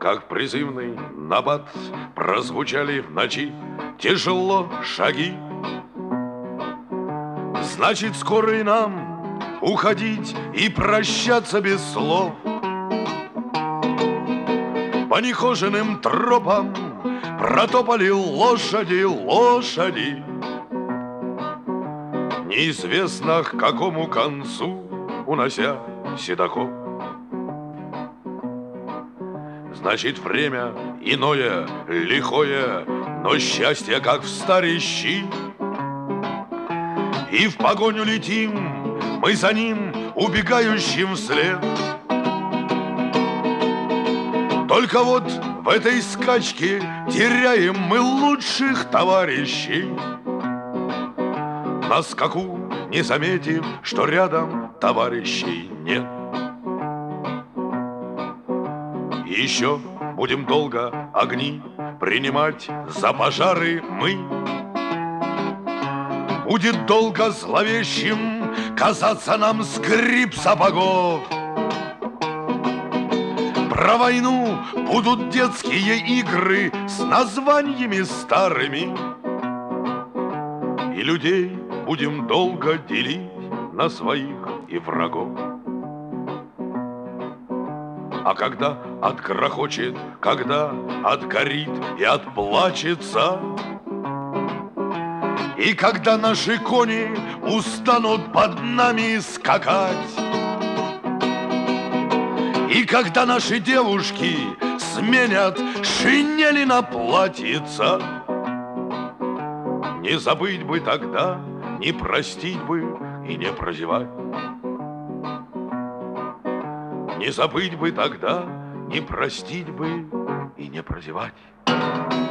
Как призывный набат прозвучали в ночи тяжело шаги. Значит, скоро и нам уходить и прощаться без слов. По нехоженным тропам протопали лошади, лошади. Неизвестно к какому концу, унося седаков. Значит, время иное, лихое, но счастье, как в старищи. И в погоню летим, мы за ним, убегающим вслед. Только вот в этой скачке теряем мы лучших товарищей. На скаку не заметив, что рядом товарищей нет. И еще будем долго огни принимать за пожары мы. Будет долго зловещим казаться нам скрип сапогов. Про войну будут детские игры с названиями старыми. И людей будем долго делить на своих и врагов. А когда отгрохочет, когда отгорит и отплачется, и когда наши кони устанут под нами скакать, и когда наши девушки сменят шинели на платьица, не забыть бы тогда, не простить бы и не прозевать. Не забыть бы тогда, не простить бы и не прозевать.